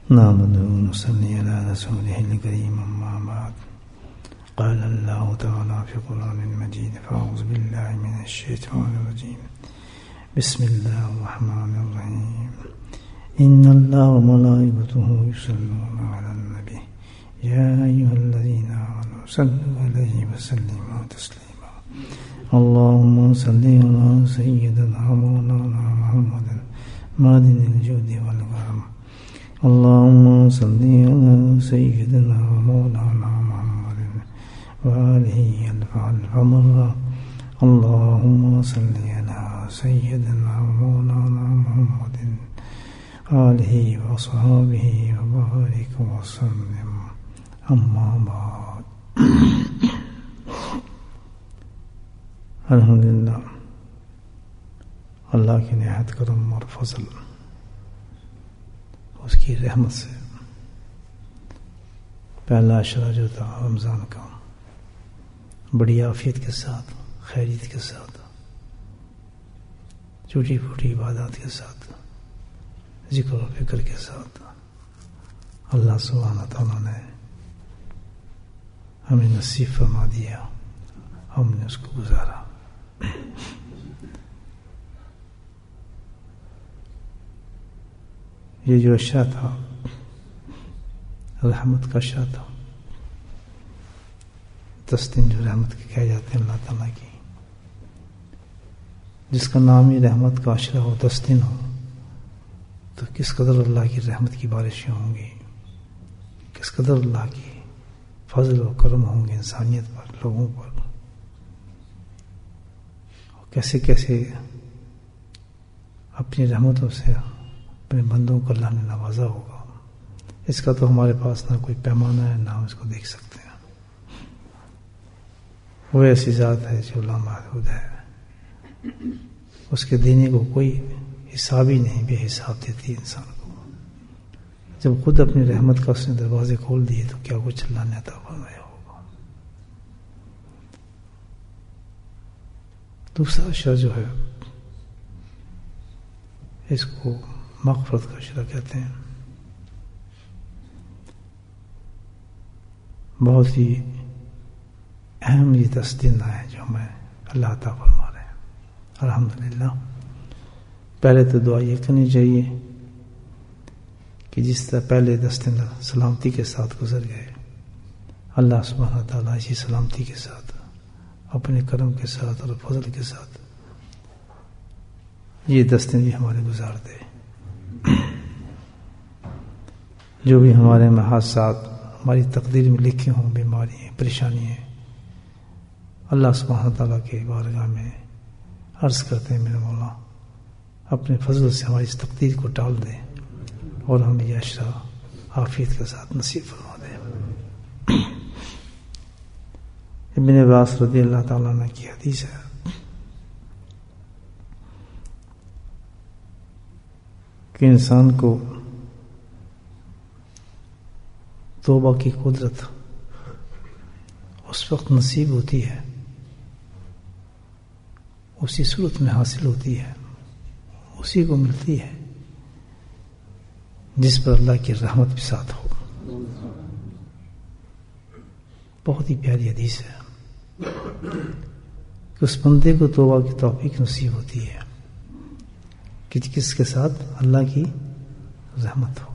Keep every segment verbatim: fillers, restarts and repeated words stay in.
نحمده ونصلي على رسوله الكريم أما بعد. قال الله تعالى في القرآن المجيد: فأعوذ بالله من الشيطان الرجيم. بسم الله الرحمن الرحيم. إن الله وملائكته يصلون على النبي يا أيها الذين آمنوا صلوا عليه وسلموا تسليما. اللهم صل على سيدنا مولانا محمد معدن الجود والكرم. اللهم صل على سيدنا مولانا محمد وآله الف مرة. اللهم صل على سيدنا مولانا محمد آله وصحابه وبارك وسلم. أما بعد. الحمدللہ اللہ کی نہایت کرم اور فضل، اس کی رحمت سے پہلا عشرہ جو تھا رمضان کا بڑی عافیت کے ساتھ، خیریت کے ساتھ، چھوٹی پھوٹی عبادات کے ساتھ، ذکر و فکر کے ساتھ اللہ سبحانہ تعالیٰ نے ہمیں نصیب فرما دیا، ہم نے اس کو گزارا۔ یہ جو عشاء تھا رحمت کا عشاء تھا، دس دن جو رحمت کے کہے جاتے ہیں اللہ تعالیٰ کی، جس کا نام ہی رحمت کا عشرہ ہو، دس دن ہو، تو کس قدر اللہ کی رحمت کی بارشیں ہوں گی، کس قدر اللہ کی فضل و کرم ہوں گے انسانیت پر، لوگوں پر، اور کیسے کیسے اپنی رحمتوں سے اپنے بندوں کو اللہ نے نوازا ہوگا، اس کا تو ہمارے پاس نہ کوئی پیمانہ ہے، نہ ہم اس کو دیکھ سکتے ہیں۔ وہ ایسی ذات ہے جو لامحدود ہے، اس کے دینے کو کوئی حساب ہی نہیں، بے حساب دیتی ہے انسان کو۔ جب خود اپنی رحمت کا اس نے دروازے کھول دیے تو کیا کچھ اللہ نے عطا فرمایا ہوگا۔ دوسرا عشرہ جو ہے اس کو مغفرت کا عشرہ کہتے ہیں۔ بہت ہی اہم یہ دس دن آئے جو ہمیں اللہ عطا فرما رہے ہیں، الحمدللہ۔ پہلے تو دعا یہ کرنی چاہیے کہ جس طرح پہلے دس دن سلامتی کے ساتھ گزر گئے، اللہ سبحانہ تعالیٰ اسی سلامتی کے ساتھ، اپنے کرم کے ساتھ اور فضل کے ساتھ یہ دس دن بھی ہمارے گزار دے۔ جو بھی ہمارے محاسات ہماری تقدیر میں لکھے ہوں، بیماریاں، پریشانیاں، اللہ سبحانہ تعالیٰ کے بارگاہ میں عرض کرتے ہیں میرے مولا اپنے فضل سے ہماری اس تقدیر کو ٹال دے اور ہمیں یہ عشرہ عافیت کے ساتھ نصیب فرما دے۔ ابن عباس رضی اللہ تعالیٰ عنہ کی حدیث ہے کہ انسان کو توبہ کی قدرت اس وقت نصیب ہوتی ہے، اسی صورت میں حاصل ہوتی ہے، اسی کو ملتی ہے جس پر اللہ کی رحمت بھی ساتھ ہو۔ بہت ہی پیاری حدیث ہے کہ اس بندے کو توبہ کی توفیق نصیب ہوتی ہے کہ کس کے ساتھ اللہ کی رحمت ہو۔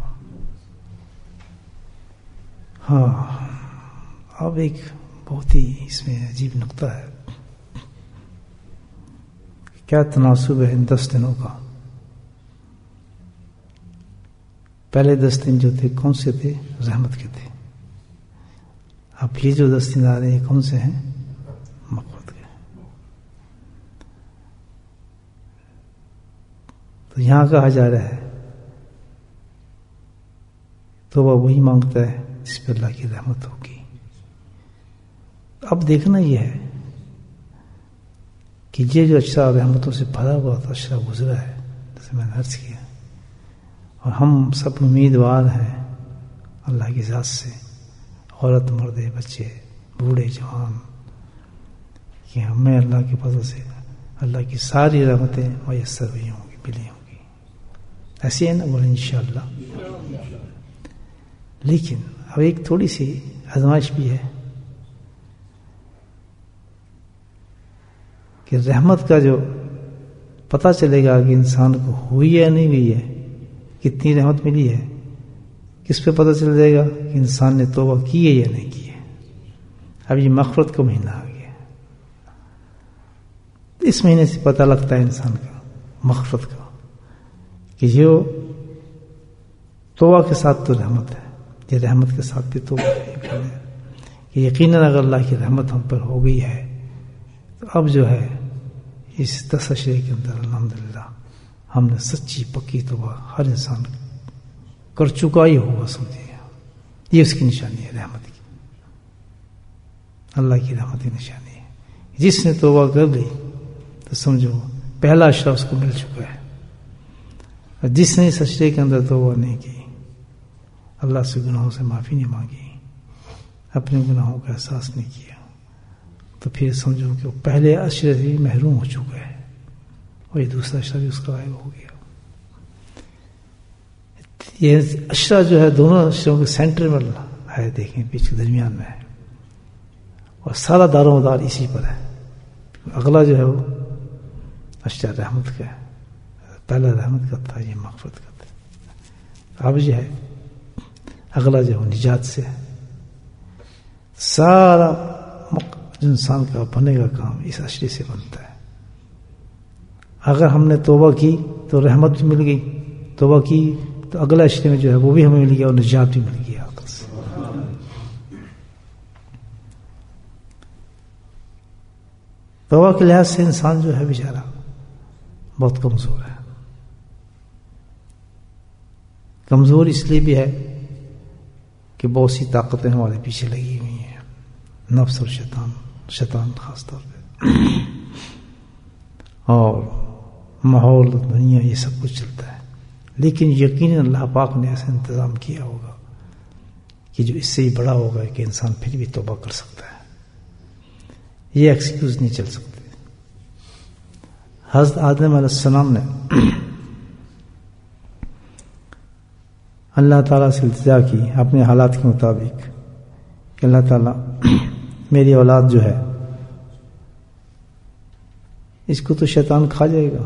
ہاں، اب ایک بہت ہی اس میں عجیب نقطہ ہے، کیا تناسب ہے ان دس دنوں کا۔ پہلے دس دن جو تھے کون سے تھے؟ رحمت کے تھے۔ اب یہ جو دس دن آ رہے ہیں کون سے ہیں؟ مغفرت کے۔ تو یہاں کہا جا رہا ہے توبہ وہی مانگتا ہے جس پہ اللہ کی رحمت ہوگی۔ اب دیکھنا یہ ہے کہ یہ جو عشرہ رحمتوں سے بھرا ہوا تھا عشرہ گزرا ہے، جیسے میں نے عرض کیا، اور ہم سب امیدوار ہیں اللہ کی ذات سے، عورت، مرد، بچے، بوڑھے، جوان، کہ ہمیں اللہ کے فضل سے اللہ کی ساری رحمتیں میسر ہوئی ہوں گی، ملی ہوں گی۔ ایسی ہے نا؟ بولے انشاءاللہ۔ لیکن اب ایک تھوڑی سی آزمائش بھی ہے کہ رحمت کا جو پتہ چلے گا کہ انسان کو ہوئی یا نہیں ہوئی ہے، کتنی رحمت ملی ہے، کس پہ پتہ چل جائے گا کہ انسان نے توبہ کی ہے یا نہیں کی ہے۔ اب یہ مغفرت کا مہینہ آ گیا، اس مہینے سے پتہ لگتا ہے انسان کا مغفرت کا کہ یہ توبہ کے ساتھ تو رحمت ہے، یہ رحمت کے ساتھ بھی توبہ ہے کہ یقیناً اگر اللہ کی رحمت ہم پر ہو گئی ہے تو اب جو ہے اس دس عشرے کے اندر الحمدللہ ہم نے سچی پکی توبہ ہر انسان کر چکا ہی ہوگا، سمجھے، یہ اس کی نشانی ہے رحمت کی، اللہ کی رحمت کی نشانی ہے۔ جس نے توبہ کر لی تو سمجھو پہلا عشرہ اس کو مل چکا ہے، اور جس نے اس عشرے کے اندر توبہ نہیں کی، اللہ سے گناہوں سے معافی نہیں مانگی، اپنے گناہوں کا احساس نہیں کیا، تو پھر سمجھو کہ وہ پہلے عشرے سے محروم ہو چکا ہے، اور یہ دوسرا عشرہ بھی اس کا غائب ہو گیا۔ یہ عشرہ جو ہے دونوں عشروں کے سینٹر میں ہے، دیکھیں پیچھے درمیان میں ہے، اور سارا دار و مدار اسی پر ہے۔ اگلا جو ہے وہ عشرہ رحمت کا ہے، پہلا رحمت کا تھا، یہ مغفرت کا تھا۔ اب جو ہے اگلا جو ہے نجات سے ہے۔ سارا انسان کا بنے گا کام اس عشرے سے بنتا ہے۔ اگر ہم نے توبہ کی تو رحمت بھی مل گئی، توبہ کی تو اگلا عشرے میں جو ہے وہ بھی ہمیں مل گیا اور نجات بھی مل گیا عقل سے۔ توبہ کے لحاظ سے انسان جو ہے بیچارہ بہت کمزور ہے۔ کمزور اس لیے بھی ہے کہ بہت سی طاقتیں ہمارے پیچھے لگی ہوئی ہیں، نفس اور شیطان، شیطان خاص طور پہ، اور ماحول، دنیا، یہ سب کچھ چلتا ہے۔ لیکن یقیناً اللہ پاک نے ایسا انتظام کیا ہوگا کہ جو اس سے ہی بڑا ہوگا کہ انسان پھر بھی توبہ کر سکتا ہے، یہ ایکسکیوز نہیں چل سکتے۔ حضرت آدم علیہ السلام نے اللہ تعالیٰ سے التجا کی اپنے حالات کے مطابق کہ اللہ تعالیٰ میری اولاد جو ہے اس کو تو شیطان کھا جائے گا،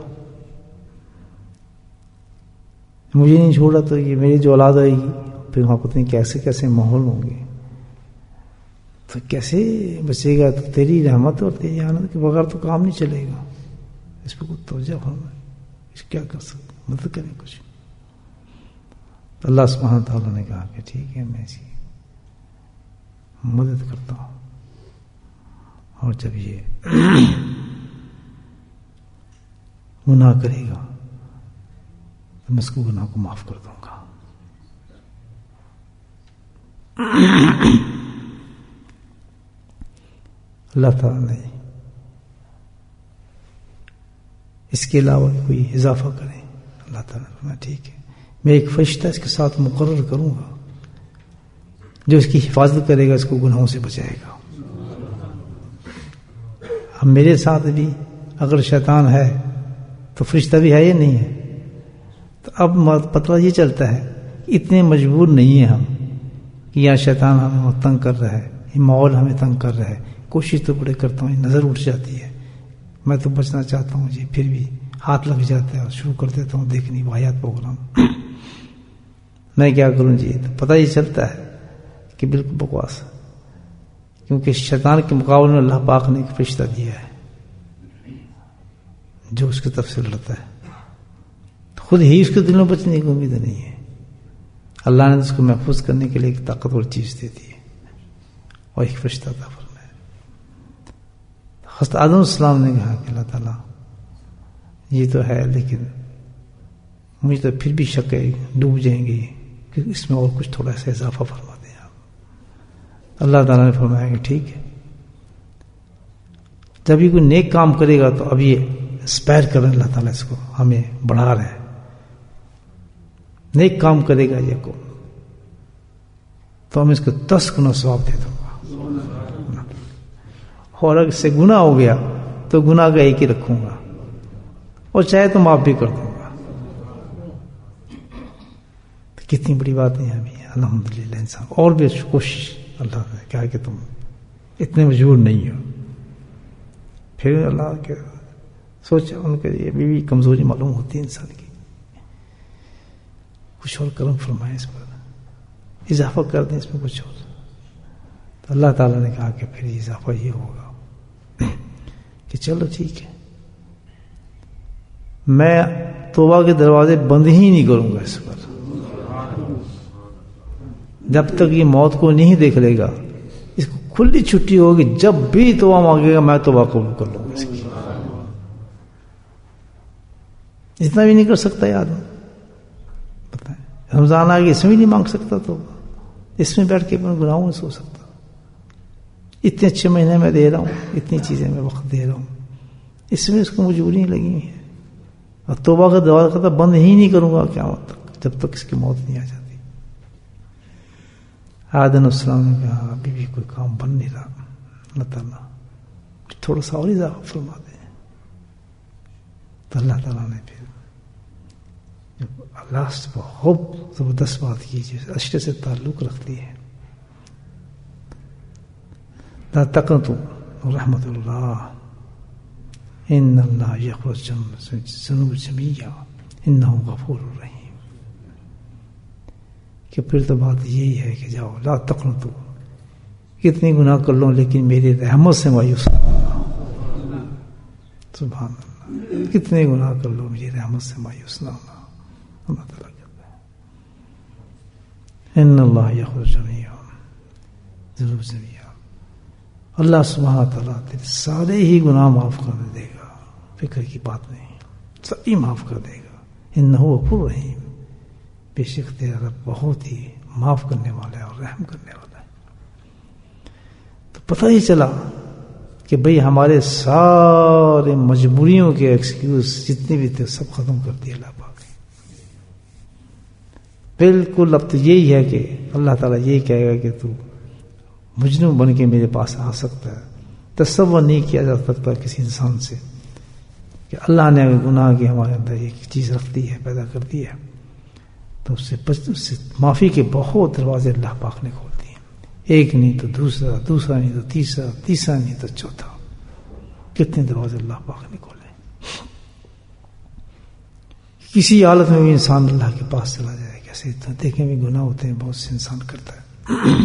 مجھے نہیں چھوڑا تو یہ میری جو اولاد آئے گی پھر وہاں پتہ نہیں کیسے کیسے ماحول ہوں گے، تو کیسے بچے گا؟ تو تیری رحمت اور تیری آنند کے بغیر تو کام نہیں چلے گا، اس پہ کچھ توجہ فرمائے، اس کیا کر سکتے، مدد کریں کچھ۔ تو اللہ سبحانہ تعالیٰ نے کہا کہ ٹھیک ہے میں اس کی مدد کرتا ہوں، اور جب یہ گناہ کرے گا تو میں اس کو گناہ کو معاف کر دوں گا۔ اللہ تعالیٰ نے اس کے علاوہ کوئی اضافہ کریں، اللہ تعالیٰ نے فرمایا ٹھیک ہے میں ایک فرشتہ اس کے ساتھ مقرر کروں گا جو اس کی حفاظت کرے گا، اس کو گناہوں سے بچائے گا۔ اب میرے ساتھ بھی اگر شیطان ہے تو فرشتہ بھی ہے یا نہیں ہے؟ تو اب پتہ یہ چلتا ہے اتنے مجبور نہیں ہیں ہم کہ یہاں شیطان ہمیں تنگ کر رہا ہے، یہ ماحول ہمیں تنگ کر رہا ہے، کوشش تو بڑے کرتا ہوں، نظر اٹھ جاتی ہے، میں تو بچنا چاہتا ہوں جی، پھر بھی ہاتھ لگ جاتا ہے اور شروع کر دیتا ہوں دیکھنی واحد پروگرام، میں کیا کروں جی؟ تو پتہ ہی چلتا ہے کہ بالکل بکواس، کیونکہ شیطان کے مقابلے میں اللہ پاک نے ایک فرشتہ دیا ہے جو اس کی طرف سے لڑتا ہے، خود ہی اس کے دل میں بچنے کی امید نہیں ہے، اللہ نے اس کو محفوظ کرنے کے لیے ایک طاقتور چیز دے دی ہے اور ایک فرشتہ عطا فرمایا۔ حضرت آدم علیہ السلام نے کہا کہ اللہ تعالیٰ یہ تو ہے لیکن مجھے تو پھر بھی شک ہے، ڈوب جائیں گے کہ اس میں اور کچھ تھوڑا سا اضافہ فرما دیں آپ۔ اللہ تعالیٰ نے فرمایا کہ ٹھیک ہے، جب یہ کوئی نیک کام کرے گا تو اب یہ اسپائر کر رہے ہیں، اللہ تعالیٰ اس کو ہمیں بڑھا رہے ہیں، نیک کام کرے گا یہ کو تو ہم اس کو دس گنا ثواب دے دوں گا، اور اگر اس سے گناہ ہو گیا تو گناہ کا ایک ہی رکھوں گا اور چاہے تو معاف بھی کر دوں گا۔ کتنی بڑی بات نہیں ابھی الحمدللہ انسان اور بھی کوشش اللہ نے کہا کہ تم اتنے مجبور نہیں ہو. پھر اللہ کے سوچا ان کے یہ بھی کمزوری معلوم ہوتی ہے انسان کی, کچھ اور کرم فرمائے اس پر, اضافہ کر دیں اس میں کچھ اور. تو اللہ تعالیٰ نے کہا کہ پھر اضافہ یہ ہوگا کہ چلو ٹھیک ہے, میں توبہ کے دروازے بند ہی نہیں کروں گا اس پر جب تک یہ موت کو نہیں دیکھ لے گا. اس کو کھلی چھٹی ہوگی, جب بھی توبہ مانگے گا میں توبہ قبول کر لوں گا اس کی. اتنا بھی نہیں کر سکتا یاد بتائیں, رمضان آگے اس میں بھی نہیں مانگ سکتا, تو اس میں بیٹھ کے اپنے گناہوں میں سو سکتا. اتنے اچھے مہینے میں دے رہا ہوں, اتنی چیزیں میں وقت دے رہا ہوں, اس میں اس کو مجبوریاں لگی ہوئی ہیں. اور توبہ کا دروازہ کہتا بند ہی نہیں کروں گا قیامت تک جب تک اس کی موت نہیں آ جاتی. آدم السلام نے کہا ابھی بھی کوئی کام بن نہیں رہا, اللہ تعالیٰ تھوڑا سا اور اضافہ فرما دیں. تو اللہ تعالیٰ نے پھر اللہ سے بہت زبردست بات کی جو عشرے سے تعلق رکھتی ہے. لا تقنطوا رحمت اللہ ان اللہ یغفر الذنوب جميعا انہ غفور رحیم. کہ پھر تو بات یہی ہے کہ جاؤ لا تقنطوا, کتنی گناہ کر لو لیکن میری رحمت سے مایوس نہ ہونا. سبحان اللہ, کتنے گناہ کر لو میری رحمت سے مایوس نہ ہونا. اللہ تعالیٰ کہتا ہے ان اللہ یغفر جمیعا ذنوب جميعا, اللہ سبحانہ تعالیٰ تیرے سارے ہی گناہ معاف کر دے گا, فکر کی بات نہیں, سبھی معاف کر دے گا. انہ غفور رحیم, بے شک تیرا رب بہت ہی معاف کرنے والا ہے اور رحم کرنے والا ہے. تو پتہ ہی چلا کہ بھئی ہمارے سارے مجبوریوں کے ایکسکیوز جتنے بھی تھے سب ختم کر دیے اللہ پاک نے. بالکل اب تو یہی ہے کہ اللہ تعالیٰ یہی کہے گا کہ تو مجنون بن کے میرے پاس آ سکتا ہے. تصور نہیں کیا جا سکتا کسی انسان سے کہ اللہ نے گناہ کی ہمارے اندر ایک چیز رکھ دی ہے, پیدا کر دی ہے, تو اس سے اس سے معافی کے بہت دروازے اللہ پاک نے کھول دیے. ایک نہیں تو دوسرا, دوسرا نہیں تو تیسرا, تیسرا نہیں تو چوتھا, کتنے دروازے اللہ پاک نے کھولے. کسی حالت میں بھی انسان اللہ کے پاس چلا جائے, کیسے دیکھیں بھی گناہ ہوتے ہیں بہت سے انسان کرتا ہے.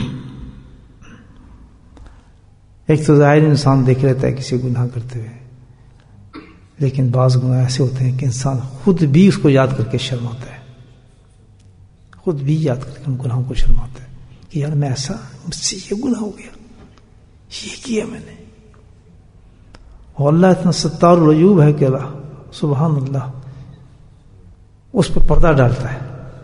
ایک تو ظاہر انسان دیکھ لیتا ہے کسی گناہ کرتے ہوئے, لیکن بعض گناہ ایسے ہوتے ہیں کہ انسان خود بھی اس کو یاد کر کے شرماتا ہے, خود بھی یاد کر کے ان گناہوں کو شرماتا ہے کہ یار میں ایسا, مجھ سے یہ گناہ ہو گیا, یہ کیا میں نے. اور اللہ اتنا ستار العیوب ہے کہ اللہ سبحان اللہ اس پر پردہ ڈالتا ہے,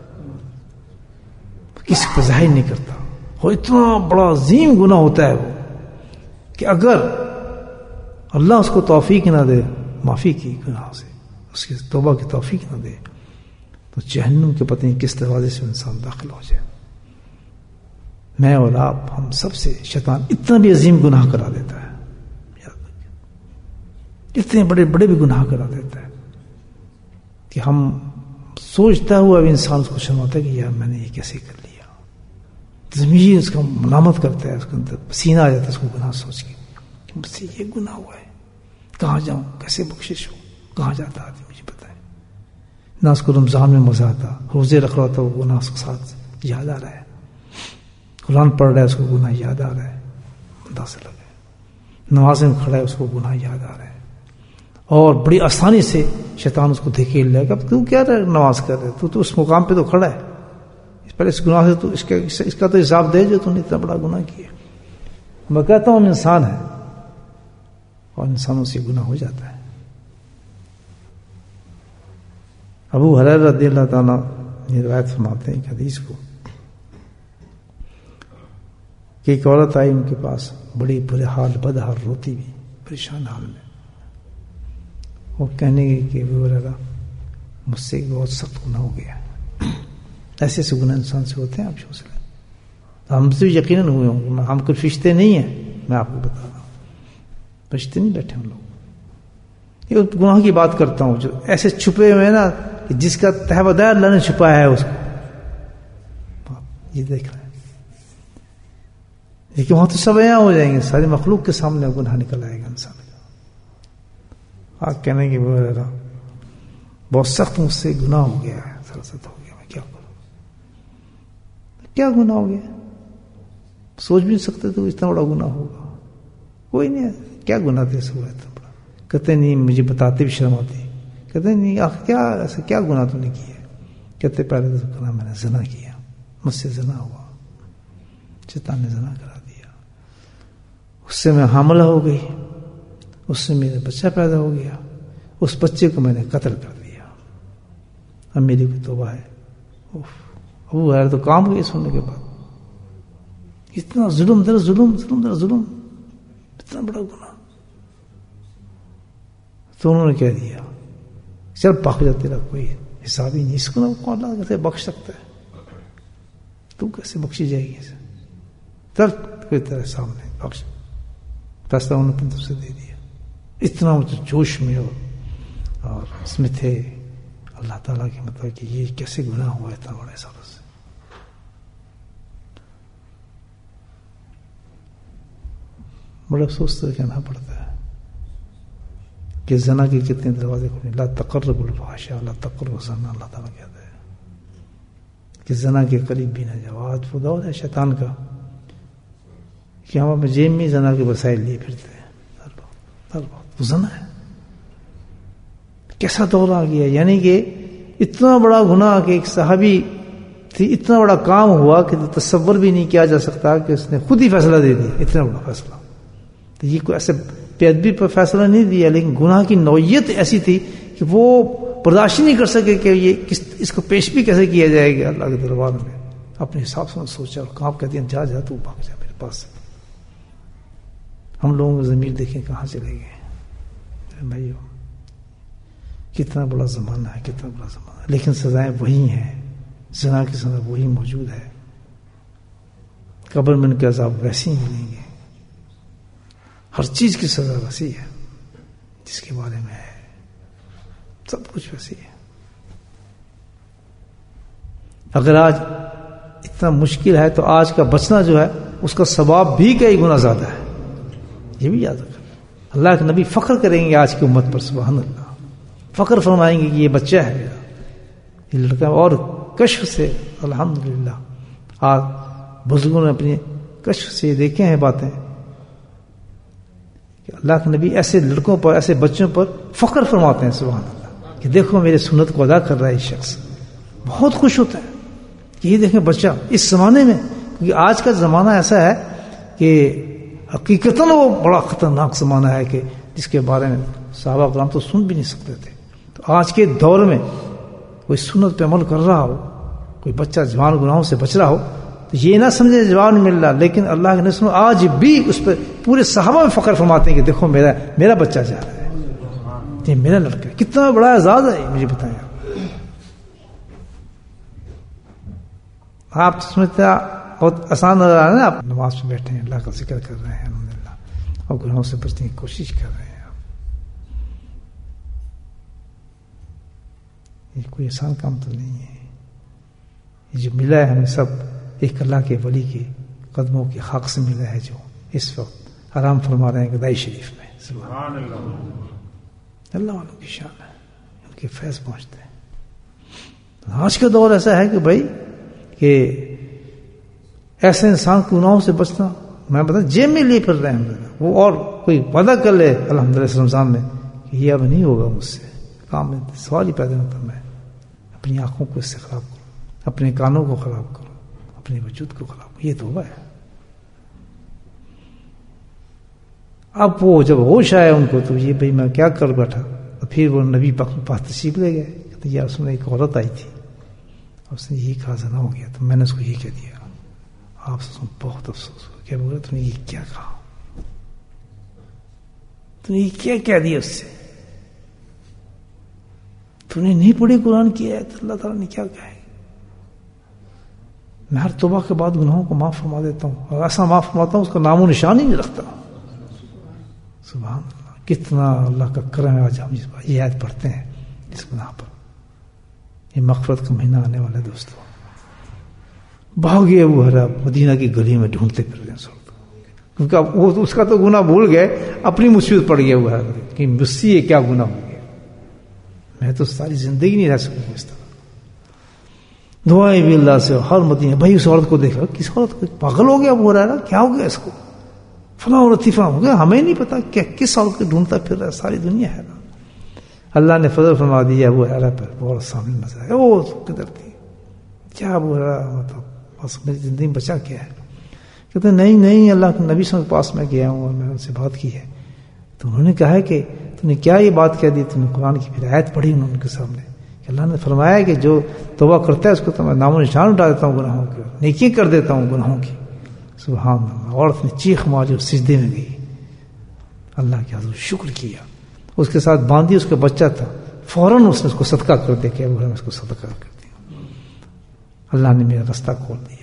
کسی کو ظاہر نہیں کرتا. اور اتنا بڑا عظیم گناہ ہوتا ہے وہ کہ اگر اللہ اس کو توفیق نہ دے معافی کی گناہ سے, اس کی توبہ کی توفیق نہ دے, تو جہنم کے پتہ نہیں کس دروازے سے انسان داخل ہو جائے. میں اور آپ ہم سب سے شیطان اتنا بھی عظیم گناہ کرا دیتا ہے, اتنے بڑے بڑے بھی گناہ کرا دیتا ہے کہ ہم سوچتا ہوا بھی انسان اس کو شرماتا ہے کہ یار میں نے یہ کیسے کر لیا. زمین اس کا ملامت کرتا ہے, اس کے اندر پسینہ آ جاتا ہے اس کو گناہ سوچ کے کہ مجھ سے یہ گناہ ہوا ہے, کہاں جاؤں, کیسے بخشش ہو, کہاں جاتا آدمی مجھے بتائے. نہ اس کو رمضان میں مزہ آتا, روزے رکھ رہا تھا وہ گناہ اس کے ساتھ یاد آ رہا ہے, قرآن پڑھ رہا ہے اس کو گناہ یاد آ رہا ہے, اندازہ لگا ہے, نماز میں کھڑا ہے اس کو گناہ یاد آ رہا ہے, اور بڑی آسانی سے شیطان اس کو دھکیل لے گا. اب تو کیا نماز کر رہے, تو تو اس مقام پہ تو کھڑا ہے, پہلے اس گناہ سے تو اس کا اس کا تو حساب دے جو تو نے اتنا بڑا گناہ کیا. میں کہتا ہوں انسان ہے اور انسانوں سے گناہ ہو جاتا ہے. ابو ہریرہ رضی اللہ تعالیٰ یہ روایت فرماتے ہیں ایک حدیث کو کہ ایک عورت آئی ان کے پاس, بڑی برے حال, بد حال, روتی بھی, پریشان حال میں. وہ کہنے گئی کہ ابو ہریرہ مجھ سے بہت سخت گناہ ہو گیا. ایسے ایسے گناہ انسان سے ہوتے ہیں, آپ شو سے ہم سے یقیناً ہوئے ہوں گے, ہم کچھ فرشتے نہیں ہیں, میں آپ کو بتا رہا ہوں فرشتے نہیں بیٹھے ہم لوگ. یہ گناہ کی بات کرتا ہوں جو ایسے چھپے ہوئے نا, جس کا تہبدار اللہ نے چھپایا ہے اس کو, یہ دیکھ رہے ہیں، لیکن وہاں تو سب یہاں ہو جائیں گے، ساری مخلوق کے سامنے گناہ نکل آئے گا انسان کا. آپ کہنے کی بہت سخت مجھ سے گناہ ہو گیا ہے، سرست ہو گیا، میں کیا کروں؟ کیا گناہ ہو گیا؟ سوچ بھی نہیں سکتے تو اتنا بڑا گناہ ہوگا. کوئی نہیں ہے، کیا گناہ دے سو اتنا بڑا؟ کہتے نہیں، مجھے بتاتے بھی شرم آتی. کہتے نہیں آخر کیا ایسا کیا گناہ تو نے کیا؟ کہتے پہلے تو گناہ میں نے زنا کیا، مجھ سے زنا ہوا، شیطان نے زنا کرا دیا، اس سے میں حاملہ ہو گئی، اس سے میرا بچہ پیدا ہو گیا، اس بچے کو میں نے قتل کر دیا، اب میری کوئی توبہ ہے؟ ابو ہریرہ تو کام گئی سننے کے بعد. اتنا ظلم در ظلم، ظلم در ظلم، اتنا بڑا گناہ. تو انہوں نے کہہ دیا چل بخش جا، تیرا کوئی حساب ہی نہیں، اس کو نہ اللہ کیسے بخش سکتا ہے؟ تو کیسے بخشی جائے گی اسے؟ چل کوئی تیرے سامنے بخش. فیصلہ انہوں نے اپنی طرف سے دے دیا. اتنا جوش میں اور اس میں تھے اللہ تعالیٰ کے مطلب کہ یہ کیسے گناہ ہوا اتنا بڑے سالوں سے. بڑا افسوس تو کہنا پڑتا ہے کہ زنا کے کتنے دروازے کھولے. لا تقربوا الفحشاء لا تقربوا الزنا، اللہ تعالیٰ کہتا ہے کہ زنا کے قریب بھی نہ جاؤ. آج وہ دور ہے شیطان کا کہ ہم اپنے جیب میں زنا کے وسائل لیے پھرتے ہیں، ہر وقت ہر وقت وہ زنا ہے. کیسا دور آ گیا، یعنی کہ اتنا بڑا گناہ کہ ایک صحابی تھی، اتنا بڑا کام ہوا کہ تصور بھی نہیں کیا جا سکتا کہ اس نے خود ہی فیصلہ دے دیا، اتنا بڑا فیصلہ. تو یہ کوئی ایسے بے ادبی پر فیصلہ نہیں دیا، لیکن گناہ کی نوعیت ایسی تھی کہ وہ برداشت نہیں کر سکے کہ یہ کس اس کو پیش بھی کیسے کیا جائے گا اللہ کے دربار میں. اپنے حساب سے سوچا اور کام کہتے ہیں جا جا تو بھاگ جا میرے پاس سے. ہم لوگوں کی ضمیر دیکھیں کہاں چلے گئے بھائیو. کتنا بڑا زمانہ ہے، کتنا بڑا زمانہ ہے، لیکن سزائیں وہی ہیں. زنا کی سزا وہی موجود ہے، قبر میں ان کے عذاب ویسے ہی ملیں گے. ہر چیز کی سزا ویسی ہے جس کے بارے میں ہے، سب کچھ ویسی ہے. اگر آج اتنا مشکل ہے تو آج کا بچنا جو ہے اس کا ثواب بھی کئی گنا زیادہ ہے. یہ بھی یاد رکھیں. اللہ کے نبی فخر کریں گے آج کی امت پر، سبحان اللہ، فخر فرمائیں گے کہ یہ بچہ ہے میرا، یہ لڑکا. اور کشف سے الحمدللہ آج بزرگوں نے اپنی کشف سے دیکھے ہیں باتیں کہ اللہ کے نبی ایسے لڑکوں پر، ایسے بچوں پر فخر فرماتے ہیں سبحان اللہ کہ دیکھو میرے سنت کو ادا کر رہا ہے یہ شخص. بہت خوش ہوتا ہے کہ یہ دیکھیں بچہ اس زمانے میں، کیونکہ آج کا زمانہ ایسا ہے کہ حقیقتاً وہ بڑا خطرناک زمانہ ہے کہ جس کے بارے میں صحابہ کرام تو سن بھی نہیں سکتے تھے. تو آج کے دور میں کوئی سنت پہ عمل کر رہا ہو، کوئی بچہ جوان گناہوں سے بچ رہا ہو تو یہ نہ سمجھے جواب نہیں مل رہا، لیکن اللہ کے نبی آج بھی اس پہ پورے صحابہ میں فخر فرماتے ہیں کہ دیکھو میرا میرا بچہ جا رہا ہے، یہ میرا لڑکا ہے. کتنا بڑا اعزاز ہے مجھے بتائیں. آپ سمجھتے بہت آسان نظر آ رہا ہے نا، آپ نماز میں بیٹھے ہیں، اللہ کا ذکر کر رہے ہیں الحمدللہ، اور گناہوں سے بچنے کی کوشش کر رہے ہیں. یہ کوئی آسان کام تو نہیں ہے. یہ جو ملا ہے ہمیں سب ایک اللہ کے ولی کے قدموں کی خاک سے ملا ہے، جو اس وقت آرام فرما رہے ہیں گدائی شریف میں. سبحان اللہ، اللہ والوں کی شان ہے، ان کے فیض پہنچتے ہیں. آج کا دور ایسا ہے کہ بھائی کہ ایسے انسان کو گناہوں سے بچنا، میں بتا جیب میں لیے پھر رہے ہیں وہ، اور کوئی وعدہ کر لے الحمدللہ اس رمضان میں کہ یہ اب نہیں ہوگا مجھ سے کام. میں سوال ہی پیدا ہوتا، میں اپنی آنکھوں کو اس سے خراب کروں، اپنے کانوں کو خراب کروں، اپنے وجود کو خراب کروں. یہ توبہ ہے. اب وہ جب ہوش آیا ان کو تو یہ بھائی میں کیا کر بیٹھا. تو پھر وہ نبی پاک کے پاس تشریف لے گئے. کہتے یا اس میں ایک عورت آئی تھی، اس نے یہی کہا زنا ہو گیا، تو میں نے اس کو یہ کہہ دیا. آپ سے بہت افسوس ہو کیا بولا، تم نے یہ کیا کہا، تم نے یہ کیا کہہ دیا، اس سے تم نے نہیں پڑھی قرآن کی آیت، اللہ تعالیٰ نے کیا کہا ہے. میں ہر توبہ کے بعد گناہوں کو معاف فرما دیتا ہوں، اور ایسا معاف فرماتا ہوں اس کا نام و نشان ہی نہیں رکھتا. سبحان اللہ، کتنا اللہ کا کرم ہے. آج ہم یہ آیت پڑھتے ہیں اس گناہ پر. یہ مغفرت کا مہینہ آنے والا ہے دوستوں، بھاگے ابو ہریرہ مدینہ کی گلی میں ڈھونڈتے پھر رہے ہیں، کیونکہ وہ اس کا تو گناہ بھول گئے، اپنی مصیبت پڑ گیا ابو ہریرہ کہ مجھ سے یہ کیا گناہ ہو گیا، میں تو ساری زندگی نہیں رہ سکوں اس طرح. دعائیں بھی اللہ سے. ہر مدینہ بھائی اس عورت کو دیکھا، کس عورت کو، پاگل ہو گیا ابو ہریرہ، کیا ہو گیا اس کو، فلاں عورت فلاں ہو گیا، ہمیں نہیں پتا کہ کس عورت کو ڈھونڈتا پھر رہا ہے، ساری دنیا ہے نا. اللہ نے فضل فرما دیا ابو ہریرہ پر، بہت سامنے نظر آیا، وہ کدھر تھی، کیا ابو ہریرہ مطلب بس میری زندگی بچا کیا ہے. کہتے نہیں نہیں اللہ کے نبی صلی اللہ علیہ وسلم کے پاس میں گیا ہوں اور میں نے ان سے بات کی ہے. تو انہوں نے کہا ہے کہ تم نے کیا یہ بات کہہ دی، تم نے قرآن کی پھر آیت پڑھی انہوں نے ان کے سامنے کہ اللہ نے فرمایا کہ جو توبہ کرتا ہے اس کو تو میں نام و نشان اٹھا دیتا ہوں گناہوں کے، نیکی کر دیتا ہوں گناہوں کی. سبحان اللہ. عورت نے چیخ ماری اور سجدے میں گئی، اللہ کے حضور شکر کیا، اس کے ساتھ باندھی، اس کا بچہ تھا، فوراً اس نے اس کو صدقہ کر دیا کہ ابو ہریرہ اس کو صدقہ کر دیا، اللہ نے میرا رستہ کھول دیا.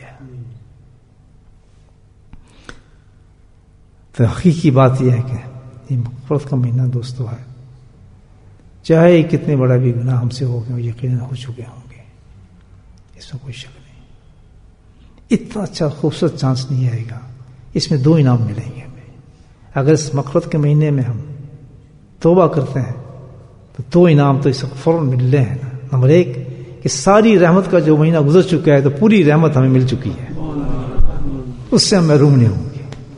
تو حقیقی بات یہ ہے کہ یہ مغفرت کا مہینہ دوستو ہے، چاہے کتنے بڑا بھی گناہ ہم سے ہو گئے یقیناً ہو چکے ہوں گے، اس میں کوئی شک نہیں. اتنا اچھا خوبصورت چانس نہیں آئے گا، اس میں دو انعام ملیں گے ہمیں. اگر اس مغفرت کے مہینے میں ہم توبہ کرتے ہیں تو دو انعام تو اس کو فوراً مل رہے ہیں. نمبر ایک کہ ساری رحمت کا جو مہینہ گزر چکا ہے تو پوری رحمت ہمیں مل چکی ہے، اس سے ہم محروم نہیں ہوں گے.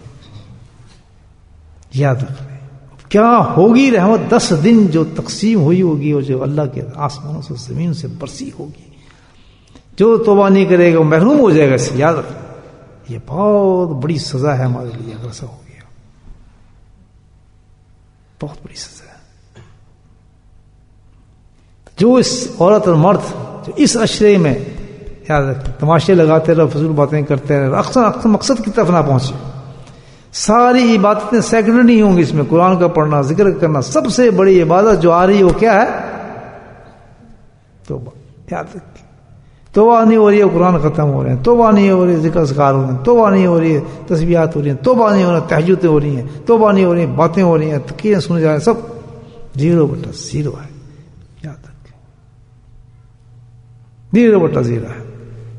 یاد رکھیں کیا ہوگی رحمت، دس دن جو تقسیم ہوئی ہوگی اور جو اللہ کے آسمانوں سے زمین سے برسی ہوگی. جو توبہ نہیں کرے گا وہ محروم ہو جائے گا. اس سے یاد رکھیں یہ بہت بڑی سزا ہے ہمارے لیے اگر ایسا ہو گیا، بہت بڑی سزا ہے. جو اس عورت اور مرد جو اس عشرے میں یاد رکھیں تماشے لگاتے رہے، فضول باتیں کرتے رہے، اکثر اکثر مقصد کی طرف نہ پہنچے. ساری عبادتیں سیکنڈری نہیں ہوں گی اس میں، قرآن کا پڑھنا، ذکر کرنا، سب سے بڑی عبادت جو آ رہی ہے وہ کیا ہے؟ توبہ. یاد رکھیں توبہ نہیں ہو رہی ہے قرآن ختم ہو رہے ہیں، توبہ نہیں ہو رہی ہے ذکر اذکار ہو رہے ہیں، توبہ نہیں ہو رہی ہے تسبیحات ہو رہی ہیں، توبہ نہیں ہو رہی ہے تہجدیں ہو رہی ہیں، توبہ نہیں ہو رہی ہیں باتیں ہو رہی ہیں، تقریریں سنے جا رہے ہیں، سب زیرو بٹا زیرو ہے. یاد رکھیں زیرو بٹا زیرو ہے.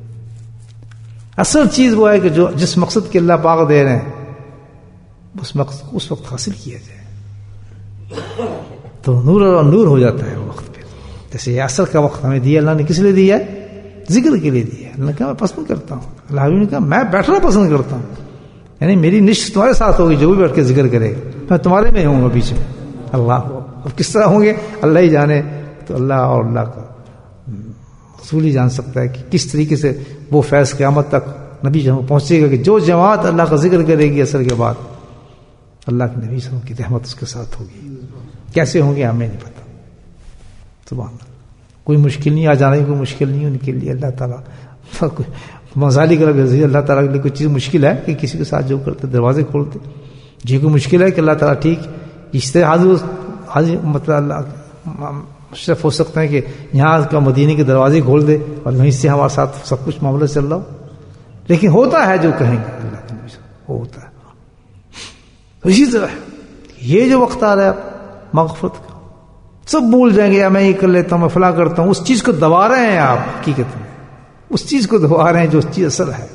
اصل چیز وہ ہے کہ جو جس مقصد کے اللہ پاک دے رہے ہیں اس وقت اس وقت حاصل کیا جائے تو نور اور نور ہو جاتا ہے وہ وقت پہ. جیسے یہ عصر کا وقت ہمیں دیا اللہ نے کس لیے دیا ہے؟ ذکر کے لیے دیا. اللہ نے کہا میں پسند کرتا ہوں، اللہ نے کہا میں بیٹھنا پسند کرتا ہوں، یعنی میری نشست تمہارے ساتھ ہوگی، جو بھی بیٹھ کے ذکر کرے گا میں تمہارے میں ہوں گا بیچ میں. اللہ اب کس طرح ہوں گے اللہ ہی جانے، تو اللہ اور اللہ کا رسول ہی جان سکتا ہے کہ کس طریقے سے وہ فیض قیامت تک نبی جہاں پہنچے گا کہ جو جماعت اللہ کا ذکر کرے گی عصر کے بعد اللہ کے نبی صلی اللہ علیہ وسلم کی رحمت اس کے ساتھ ہوگی. کیسے ہوں گے ہمیں نہیں پتا. سبحان اللہ. کوئی مشکل نہیں آ جانے کی، کوئی مشکل نہیں ان کے لیے. اللہ تعالیٰ مزالی کا اللہ تعالیٰ کے لیے کوئی چیز مشکل ہے کہ کسی کے ساتھ جو کرتے دروازے کھولتے، جی کوئی مشکل ہے کہ اللہ تعالیٰ ٹھیک اس طرح حاضر حاضر مطلب اللہ مشرف ہو سکتے ہیں کہ یہاں کا مدینے کے دروازے کھول دے اور وہیں سے ہمارے ساتھ سب کچھ معاملہ چل رہا ہو. لیکن ہوتا ہے جو کہیں گے اللہ کے نبی وہ ہوتا ہے. اسی طرح یہ جو وقت آ رہا ہے مغفرت کا، سب بھول جائیں گے یا میں یہ کر لیتا ہوں، میں فلاں کرتا ہوں. اس چیز کو دبا رہے ہیں آپ، حقیقت میں اس چیز کو دبا رہے ہیں جو چیز اصل ہے.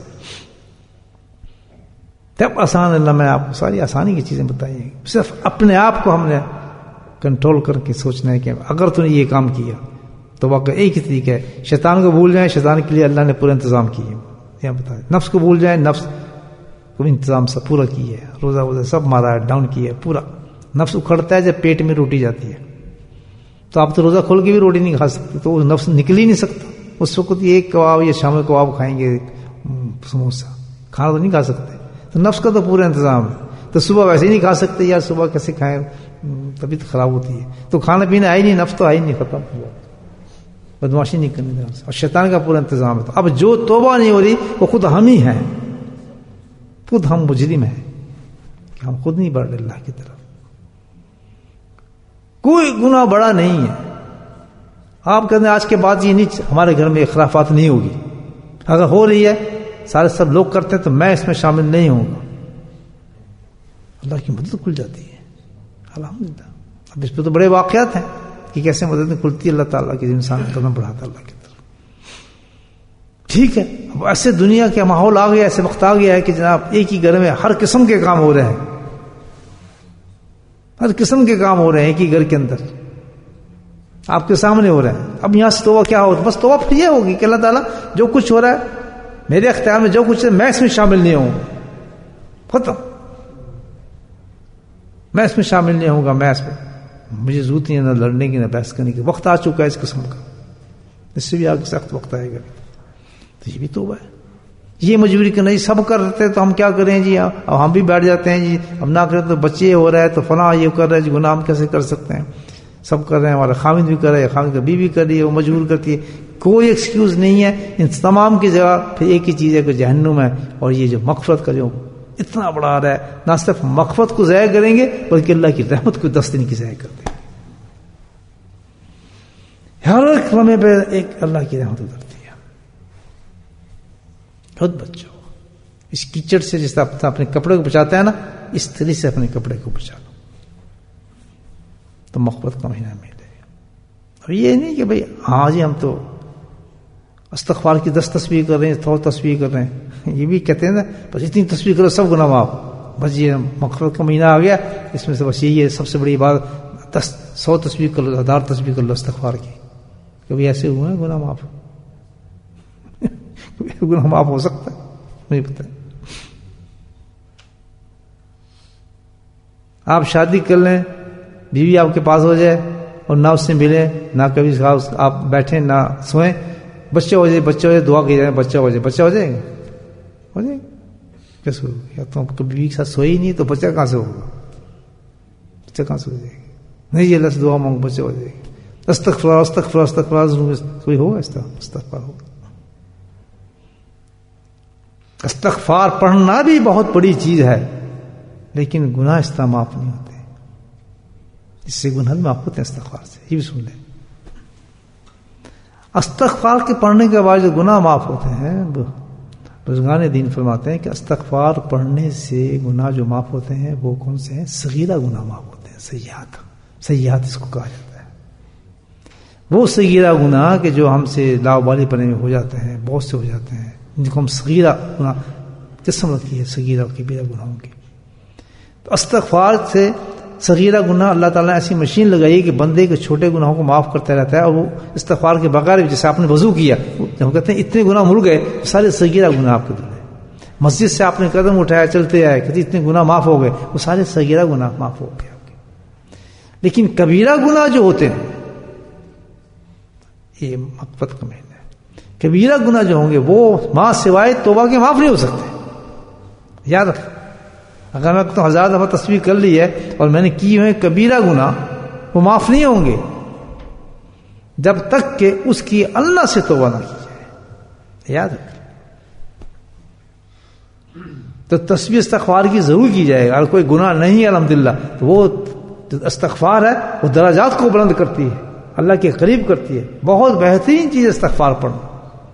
تب آسان اللہ میں آپ کو ساری آسانی کی چیزیں بتائی ہیں. صرف اپنے آپ کو ہم نے کنٹرول کر کے سوچنا ہے کہ اگر تو نے یہ کام کیا تو واقعی ایک ہی طریقہ ہے، شیطان کو بھول جائیں، شیطان کے لیے اللہ نے پورا انتظام کیے. یہ بتا دیں نفس کو بھول جائیں، نفس کو انتظام سب پورا کیے، روزہ ووزہ سب مارا ہے، ڈاؤن کیا پورا. نفس اکھڑتا ہے جب پیٹ میں روٹی جاتی ہے، تو آپ تو روزہ کھول کے بھی روٹی نہیں کھا سکتے، تو وہ نفس نکل ہی نہیں سکتا. اس وقت یہ کباب یا شام کباب کھائیں گے، سموسہ کھانا تو نہیں کھا سکتے. تو نفس کا تو پورا انتظام ہے. تو صبح ویسے ہی نہیں کھا سکتے، یا صبح کیسے کھائیں، طبیعت خراب ہوتی ہے. تو کھانا پینا آئی نہیں، نفس تو آئی نہیں، ختم ہوا، بدماشی نہیں کرنی دینا. اور شیطان کا پورا انتظام ہے. تو اب جو توبہ نہیں ہو رہی وہ خود ہم ہی ہیں، خود ہم مجرم ہیں کہ ہم خود نہیں بڑھ رہے اللہ کی طرف. کوئی گناہ بڑا نہیں ہے. آپ کہتے ہیں آج کے بعد یہ نہیں، ہمارے گھر میں خرافات نہیں ہوگی. اگر ہو رہی ہے سارے سب لوگ کرتے ہیں تو میں اس میں شامل نہیں ہوں گا. اللہ کی مدد کھل جاتی ہے الحمدللہ. اب اس پہ تو بڑے واقعات ہیں کہ کیسے مدد کھلتی ہے اللہ تعالیٰ کی، انسان قدم بڑھاتا اللہ کی طرف. ٹھیک ہے، ایسے دنیا کا ماحول آ گیا، ایسے وقت آ گیا ہے کہ جناب ایک ہی گھر میں ہر قسم کے کام ہو رہے ہیں، ہر قسم کے کام ہو رہے ہیں ایک ہی گھر کے اندر آپ کے سامنے ہو رہے ہیں. اب یہاں سے توبہ کیا ہوتا؟ بس توبہ پھر یہ ہوگی کہ اللہ تعالیٰ جو کچھ ہو رہا ہے میرے اختیار میں، جو کچھ ہے میں اس میں شامل نہیں ہوں، ختم، میں اس میں شامل نہیں ہوں گا، میں اس میں مجھے ضرورت نہیں ہے نہ لڑنے کی نہ بحث کرنے کی. وقت آ چکا ہے اس قسم کا، اس سے بھی آگے سخت وقت آئے گا. تو یہ بھی توبہ ہے. یہ مجبوری کرنا جی سب کر رہتے تو ہم کیا کریں جی، اب ہم بھی بیٹھ جاتے ہیں جی، اب نہ کریں تو بچے ہو رہا ہے تو فلاں یہ کر رہے ہیں جی، گناہ ہم کیسے کر سکتے ہیں؟ سب کر رہے ہیں، ہمارا خامد بھی کر رہا ہے، خامد کا بیوی کر رہی ہے، وہ مجبور کرتی ہے. کوئی ایکسکیوز نہیں ہے. ان تمام کی جگہ پھر ایک ہی چیز ہے کہ جہنم ہے. اور یہ جو مغفرت کا جو اتنا بڑا آ رہا ہے، نہ صرف مغفرت کو ضائع کریں گے بلکہ اللہ کی رحمت کو دس دن کی ضائع کر دیں گے. ہر ایک لمحے پہ ایک اللہ کی رحمت اترتی ہے. خود بچو اس کیچڑ سے، جس طرح اپنے کپڑے کو بچاتا ہے نا، اس طرح سے اپنے کپڑے کو بچا لو تو مغفرت کا مہینہ ملے گا. اور یہ نہیں کہ بھئی ہاں جی ہم تو استغفار کی دس تصویر کر رہے ہیں، سو تصویر کر رہے ہیں، یہ بھی کہتے ہیں نا بس اتنی تصویر کرو سب گناہ معاف. بس یہ مغفرت کا مہینہ آ گیا، اس میں سے بس یہی ہے سب سے بڑی بات، دس سو تصویر کر لو، ہزار تصویر کر لو استغفار کی. کبھی ایسے ہوئے ہیں گناہ معاف؟ گناہ معاف ہو سکتا ہے؟ نہیں پتہ. آپ شادی کر لیں، بیوی آپ کے پاس ہو جائے اور نہ اس سے ملیں، نہ کبھی آپ بیٹھیں نہ سوئیں، بچے ہو جائے بچے ہو جائے دعا کی جائے بچہ ہو جائے بچہ ہو جائے گا، ہو جائے گا کیسے ہوگا؟ یا تو کبھی بیوی کے ساتھ سوئے ہی نہیں تو بچہ کہاں سے ہوگا؟ بچہ کہاں سے ہو جائے گا؟ نہیں جی اللہ سے دعا مانگو بچہ ہو جائے گا. استغفار استغفار استغفار کوئی ہوگا اس طرح؟ استغفار ہوگا. استغفار پڑھنا بھی بہت بڑی چیز ہے، لیکن گناہ اس طرح معاف نہیں ہوتے. اس سے گناہ معاف ہوتے ہیں استغفار سے. یہ بھی سن لیں، استغفار کے پڑھنے کے بعد جو گناہ معاف ہوتے ہیں، بزرگان دین فرماتے ہیں کہ استغفار پڑھنے سے گناہ جو معاف ہوتے ہیں وہ کون سے ہیں؟ صغیرہ گناہ معاف ہوتے ہیں. سیئات سیئات اس کو کہا جاتا ہے. وہ صغیرہ گناہ کہ جو ہم سے لاوبالی پنے میں ہو جاتے ہیں، بہت سے ہو جاتے ہیں، جن کو ہم صغیرہ گناہ قسم رکھی ہے، صغیرہ اور کبیرہ گناہوں کی. تو استغفار سے صغیرہ گناہ اللہ تعالیٰ نے ایسی مشین لگائی ہے کہ بندے کے چھوٹے گناہوں کو معاف کرتا رہتا ہے. اور وہ استغفار کے بغیر جیسے آپ نے وضو کیا، ہم کہتے ہیں اتنے گناہ مل گئے، سارے صغیرہ گناہ آپ کے دل میں. مسجد سے آپ نے قدم اٹھایا چلتے آئے، کہتے اتنے گناہ معاف ہو گئے، وہ سارے صغیرہ گناہ معاف ہو گئے آپ کے. لیکن کبیرہ گناہ جو ہوتے ہیں یہ مغفرت کا مہینہ ہے. کبیرہ گناہ جو ہوں گے وہ ماں سوائے توبہ کے معاف نہیں ہو سکتے. یاد رکھ، اگر میں تو ہزار دفعہ تصویر کر لی ہے اور میں نے کی ہوئے کبیرہ گناہ، وہ معاف نہیں ہوں گے جب تک کہ اس کی اللہ سے توبہ نہ کی جائے. یاد رکھ، تو تصویر استغفار کی ضرور کی جائے گا. اگر کوئی گناہ نہیں ہے الحمدللہ تو وہ استغفار ہے، وہ درجات کو بلند کرتی ہے، اللہ کے قریب کرتی ہے. بہت بہترین چیز استغفار پڑھنا،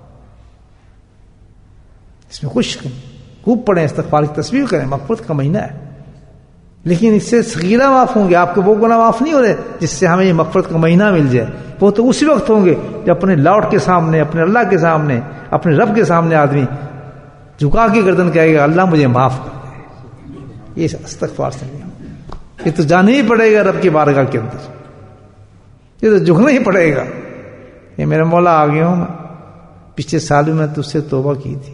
اس میں خوش خوب پڑھیں، استغفار کی تصویر کریں. مغفرت کا مہینہ ہے، لیکن اس سے صغیرہ معاف ہوں گے. آپ کے وہ گناہ معاف نہیں ہو رہے جس سے ہمیں یہ مغفرت کا مہینہ مل جائے. وہ تو اسی وقت ہوں گے جب اپنے لاٹ کے سامنے، اپنے اللہ کے سامنے، اپنے رب کے سامنے آدمی جھکا کے گردن کہے گا اللہ مجھے معاف کر دے. یہ استغفار سے نہیں، یہ تو جانا ہی پڑے گا رب کی بارگاہ کے اندر، یہ تو جھکنا ہی پڑے گا. یہ میرے مولا آ گیا ہوں، میں پچھلے سال میں تجھ سے توبہ کی تھی،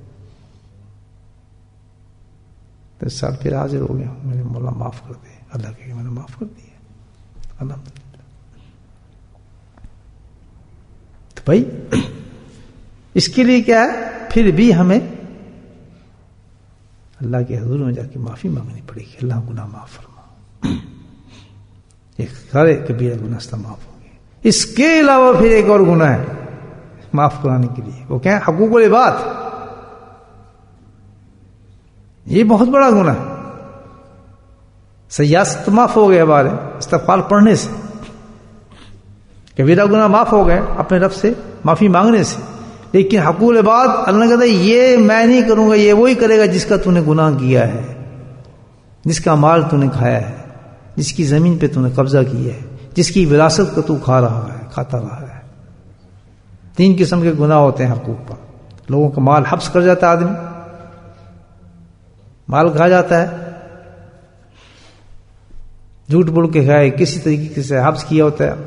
تو سال پھر حاضر ہو گیا ہوں، میرے مولا معاف کر دے. اللہ کہ میں نے معاف کر دیا الحمدللہ. تو بھائی اس کے لیے کیا ہے، پھر بھی ہمیں اللہ کے حضور میں جا کے معافی مانگنی پڑے گی. اللہ گناہ معاف فرما. ایک سارے کبیرہ گناہ سے معاف ہوں گے. اس کے علاوہ پھر ایک اور گناہ ہے معاف کرانے کے لیے، وہ کیا ہے؟ حقوق العباد. یہ بہت بڑا گناہ ہے. سیاست معاف ہو گئے ہمارے استغفار پڑھنے سے، کبیرہ گناہ معاف ہو گئے اپنے رب سے معافی مانگنے سے. لیکن حقوق العباد اللہ کہتا ہے یہ میں نہیں کروں گا، یہ وہی کرے گا جس کا تو نے گناہ کیا ہے، جس کا مال تو نے کھایا ہے، جس کی زمین پہ تو نے قبضہ کیا ہے، جس کی وراثت کو تو کھا رہا ہے، کھاتا رہا ہے. تین قسم کے گناہ ہوتے ہیں حقوق پر. لوگوں کا مال حبس کر جاتا ہے، آدمی مال کھا جاتا ہے، جھوٹ بول کے کھائے، کسی طریقے سے حبس کیا ہوتا ہے،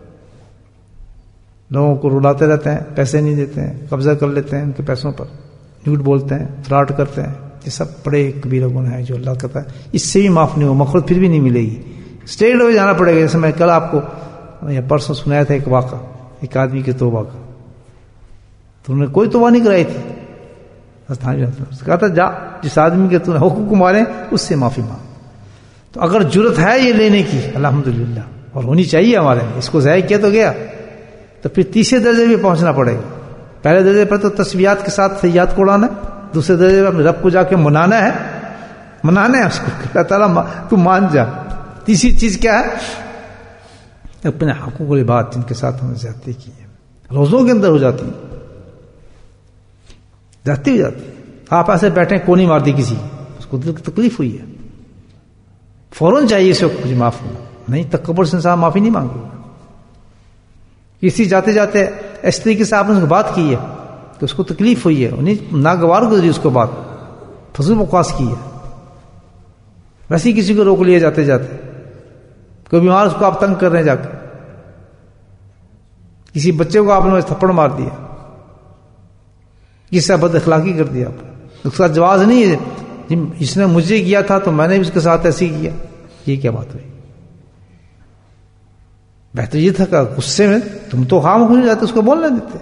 لوگوں کو رلاتے رہتے ہیں، پیسے نہیں دیتے ہیں، قبضہ کر لیتے ہیں ان کے پیسوں پر، جھوٹ بولتے ہیں، فراڈ کرتے ہیں. یہ سب بڑے کبیرہ گناہ ہیں جو اللہ کہتا ہے اس سے بھی معاف نہیں ہو، مغفرت پھر بھی نہیں ملے گی، اسٹیٹ لیول جانا پڑے گا. جیسے میں کل آپ کو یا پرسوں سنایا تھا ایک واقعہ ایک آدمی کے توبہ کا، تو انہوں نے کوئی توبہ نہیں کرائی تھی، کہا تھا جا جس آدمی کے تو نے حقوق کو مارے اس سے معافی مانگ. تو اگر جرت ہے یہ لینے کی الحمدللہ اور ہونی چاہیے ہمارے میں، اس کو ضائع کیا تو گیا، تو پھر تیسرے درجے بھی پہنچنا پڑے گا. پہلے درجے پر تو تسبیحات کے ساتھ سیئات کو اڑانا ہے، دوسرے درجے پر اپنے رب کو جا کے منانا ہے، منانا ہے اس کو اللہ تعالیٰ تو مان جا. تیسری چیز کیا ہے؟ اپنے حقوق العباد جن کے ساتھ ہم نے زیادتی کی ہے روزوں کے اندر ہو جاتی زیادتی ہو جاتی. آپ ایسے بیٹھے کونی مار دی کسی، اس کو دل کی تکلیف ہوئی ہے، فوراً چاہیے اس وقت مجھے معاف ہونا، نہیں تکبر سے انسان معافی نہیں مانگے گا. کسی جاتے جاتے اس طریقے سے آپ نے اس کو بات کی ہے کہ اس کو تکلیف ہوئی ہے، انہیں ناگوار گزری اس کو بات، فضول بکواس کی ہے، ویسے ہی کسی کو روک لیا جاتے جاتے، کوئی بیمار اس کو آپ تنگ کر رہے ہیں جا کے، کسی بچے کو آپ نے تھپڑ مار دیا، کسی سے بد اخلاقی کر دیا، اس کا جواز نہیں ہے اس نے مجھے کیا تھا تو میں نے بھی اس کے ساتھ ایسے کیا. یہ کیا بات ہوئی؟ بہتر یہ تھا کہ غصے میں تم تو خام ہو جاتے، اس کو بولنے دیتے.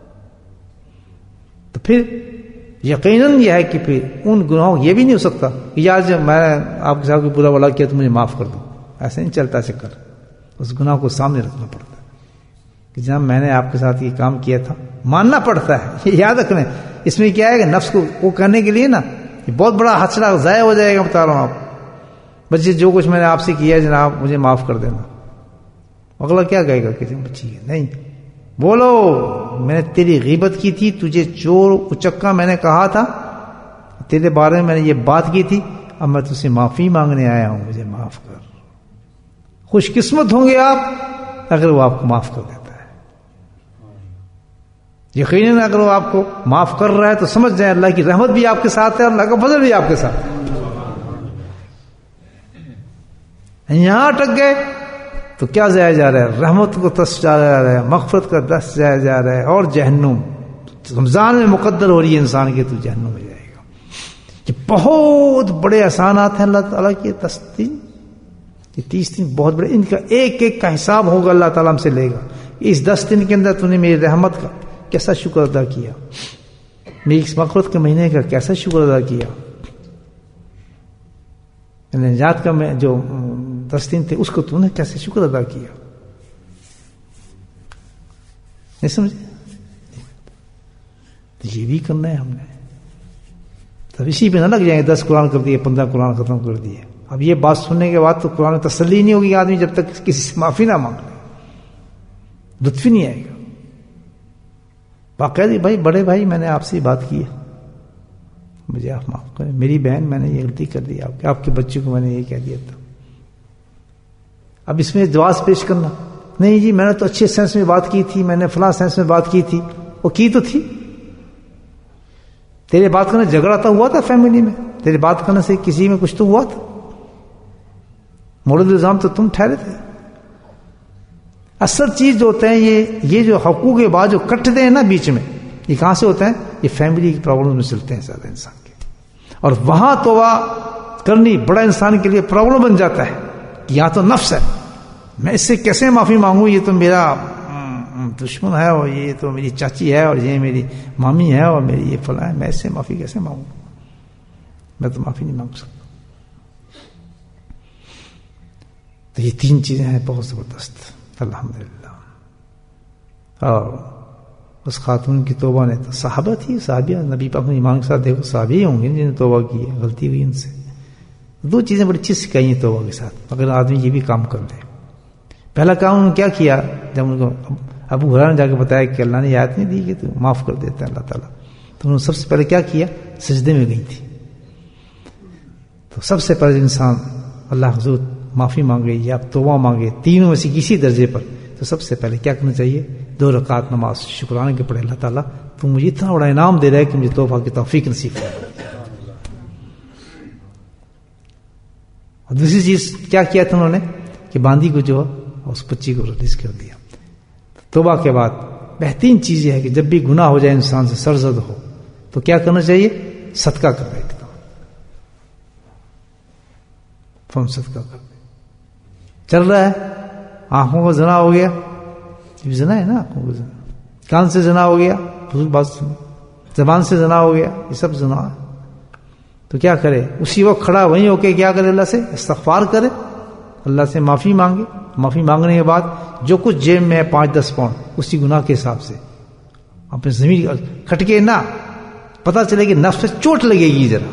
تو پھر یقیناً یہ ہے کہ پھر ان گناہوں یہ بھی نہیں ہو سکتا کہ یار جب میں آپ کے ساتھ کوئی برا بلا کیا تو مجھے معاف کر دو، ایسے نہیں چلتا چکر. اس گناہ کو سامنے رکھنا پڑتا ہے کہ جناب میں نے آپ کے ساتھ یہ کام کیا تھا، ماننا پڑتا ہے. یہ یاد رکھنا ہے. اس میں کیا ہے کہ نفس کو وہ کرنے کے لیے نا یہ بہت بڑا حسرہ ضائع ہو جائے گا. بتا رہا ہوں آپ بچے جو کچھ میں نے آپ سے کیا جناب مجھے معاف کر دینا، اگلا کیا کہے گا کہ بچی نہیں بولو میں نے تیری غیبت کی تھی، تجھے چور اچکا میں نے کہا تھا، تیرے بارے میں میں نے یہ بات کی تھی، اب میں تجھ سے معافی مانگنے آیا ہوں، مجھے معاف کر. خوش قسمت ہوں گے آپ اگر وہ آپ کو معاف کر دیتا ہے. یقیناً اگر وہ آپ کو معاف کر رہا ہے تو سمجھ جائیں اللہ کی رحمت بھی آپ کے ساتھ ہے اور اللہ کا فضل بھی آپ کے ساتھ ہے. یہاں اٹک گئے تو کیا ضائع جا رہا ہے؟ رحمت کو تس جا رہا ہے، مغفرت کا دس ضائع جا رہا ہے، اور جہنم رمضان میں مقدر ہو رہی ہے انسان کے تو جہنم میں جائے گا. یہ بہت بڑے احسانات ہیں اللہ تعالیٰ کے. دس دن یہ تیس دن بہت بڑے، ان کا ایک ایک کا حساب ہوگا اللہ تعالیٰ ہم سے لے گا. اس دس دن کے اندر تو نے میری رحمت کا کیسا شکر ادا کیا، میری اس مغفرت کے مہینے کا کیسا شکر ادا کیا، نجات کا میں جو دس دن تھے اس کو تو نے کیسے شکر ادا کیا. نہیں سمجھے؟ تو یہ بھی کرنا ہے ہم نے. تب اسی پہ نہ لگ جائیں گے دس قرآن کر دیے، پندرہ قرآن ختم کر دیے. اب یہ بات سننے کے بعد تو قرآن میں تسلی نہیں ہوگی آدمی جب تک کسی سے معافی نہ مانگ لے، لطف ہی نہیں آئے گا. باقاعدہ بھائی بڑے بھائی میں نے آپ سے بات کی ہے، مجھے آپ معاف کریں، میری بہن میں نے یہ غلطی کر دی، آپ کے آپ کے بچے کو میں نے یہ کہہ دیا تھا. اب اس میں جواز پیش کرنا نہیں جی میں نے تو اچھے سینس میں بات کی تھی، میں نے فلاں سینس میں بات کی تھی، وہ کی تو تھی. تیرے بات کرنے جھگڑا تو ہوا تھا فیملی میں، تیرے بات کرنے سے کسی میں کچھ تو ہوا تھا، مورد الزام تو تم ٹھہرے تھے. اصل چیز جو ہوتا ہے یہ یہ جو حقوق کے بعد جو کٹتے ہیں نا بیچ میں، یہ کہاں سے ہوتا ہے؟ یہ فیملی کی پرابلم میں چلتے ہیں زیادہ انسان کے، اور وہاں توبہ کرنی بڑا انسان کے لیے پرابلم بن جاتا ہے کہ یہاں تو نفس ہے، میں اس سے کیسے معافی مانگوں، یہ تو میرا دشمن ہے اور یہ تو میری چاچی ہے اور یہ میری مامی ہے اور میری یہ فلاں ہے، میں اس سے معافی کیسے مانگوں، میں تو معافی نہیں مانگ سکتا. تو یہ تین چیزیں ہیں بہت زبردست الحمدللہ. اور اس خاتون کی توبہ نے تو صحابہ تھی، صحابیہ، نبی پاک نے ایمان کے ساتھ دیکھو صحابی ہوں گے جنہوں نے توبہ کی ہے، غلطی ہوئی ان سے. دو چیزیں بڑی چیز سکھائی ہیں توبہ کے ساتھ اگر آدمی یہ بھی کام کر لے. پہلا کام انہوں نے کیا کیا، جب ان کو ابو ہریرہ نے جا کے بتایا کہ اللہ نے یہ آیت نہیں دی کہ تو معاف کر دیتا ہے اللہ تعالیٰ، تو انہوں نے سب سے پہلے کیا کیا، سجدے میں گئی تھی. تو سب سے پہلے انسان اللہ حضور معافی مانگے یا توبہ مانگے، تینوں میں سے کسی درجے پر، تو سب سے پہلے کیا کرنا چاہیے، دو رکعت نماز شکرانے کے پڑھے، اللہ تعالیٰ تو مجھے اتنا بڑا انعام دے رہا ہے کہ مجھے توبہ کی توفیق نصیب ہو. اور دوسری چیز کیا کیا تھا انہوں نے کہ باندی کو جو اس بچی کو ریلیز کر دیا. توبہ کے بعد بہترین چیز یہ ہے کہ جب بھی گناہ ہو جائے انسان سے سرزد ہو تو کیا کرنا چاہیے؟ صدقہ کرنا. ایک دم فون صدقہ کر دے. چل رہا ہے آنکھوں کو زنا ہو گیا، یہ زنا ہے نا، آنکھوں کو زنا، کان سے زنا ہو گیا، بات سنو، زبان سے زنا ہو گیا، یہ سب زنا ہے. تو کیا کرے؟ اسی وقت کھڑا وہیں ہو کے کیا کرے؟ اللہ سے استغفار کرے، اللہ سے معافی مانگے. معافی مانگنے کے بعد جو کچھ جیب میں ہے پانچ دس پاؤنڈ اسی گناہ کے حساب سے اپنے زمین کھٹکے نہ، پتہ چلے کہ نفس سے چوٹ لگے گی، ذرا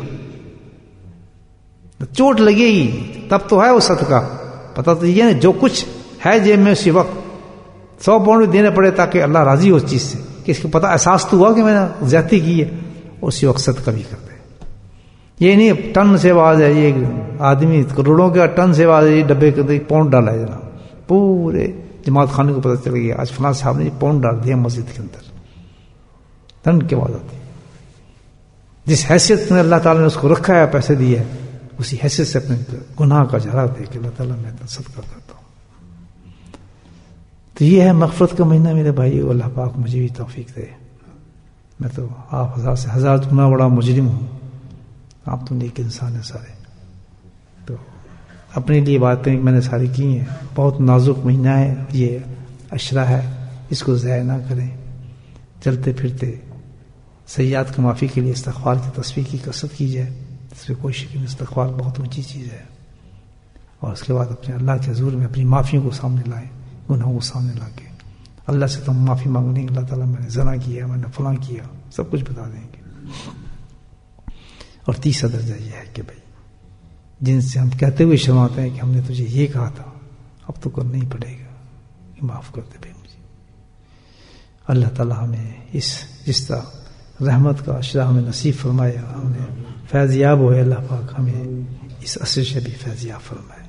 چوٹ لگے گی تب تو ہے وہ صدقہ. پتہ تو یہ نا جو کچھ ہے جیب میں اسی وقت سو پاؤنڈ دینے پڑے تاکہ اللہ راضی ہو اس چیز سے کہ اس کو پتہ احساس تو ہوا کہ میں نے زیادتی کی ہے، اسی وقت صدقہ بھی کر دے. یہ نہیں ٹن سے آواز ہے، یہ آدمی کروڑوں کا ٹن سے آواز ہے، یہ ڈبے کے پاؤنڈ ڈالا ہے جناب، پورے جماعت خانے کو پتہ چل گیا آج فلاں صاحب نے پاؤنڈ ڈال دیا مسجد کے اندر. ٹن کی آواز آتی ہے. جس حیثیت میں اللہ تعالیٰ نے اس کو رکھا ہے، پیسے دیے، اسی حیثیت سے اپنے گناہ کا جھاڑا دے کہ اللہ تعالیٰ میں صدقہ کرتا ہوں. تو یہ ہے مغفرت کا مہینہ میرے بھائی. اللہ پاک مجھے بھی توفیق دے. میں تو آپ ہزار سے ہزار گنا بڑا مجرم ہوں، آپ تو نیک انسان ہیں سارے. تو اپنے لیے باتیں میں نے ساری کی ہیں. بہت نازک مہینہ ہے یہ، عشرہ ہے، اس کو ضائع نہ کریں. چلتے پھرتے سیئات کی معافی کے لیے استغفار کی تسبیح کی کثرت کی جائے، اس میں کوئی شک نہیں. استغفار بہت اونچی چیز ہے. اور اس کے بعد اپنے اللہ کے حضور میں اپنی معافیوں کو سامنے لائیں، گناہوں کو سامنے لا کے اللہ سے تو ہم معافی مانگنے کہ اللہ تعالیٰ میں نے زنا کیا، میں نے فلاں کیا، سب کچھ بتا دیں گے. اور تیسرا درجہ یہ ہے کہ بھائی جن سے ہم کہتے ہوئے شرماتے ہیں کہ ہم نے تجھے یہ کہا تھا، اب تو کرنا ہی پڑے گا، کہ معاف کر دے بھائی مجھے. اللہ تعالیٰ ہمیں اس جس طرح رحمت کا عشرہ ہمیں نصیب فرمایا، ہمیں فیض یاب ہوئے. اللہ پاک ہمیں اس عصر سے بھی فیض یاب فرمائے.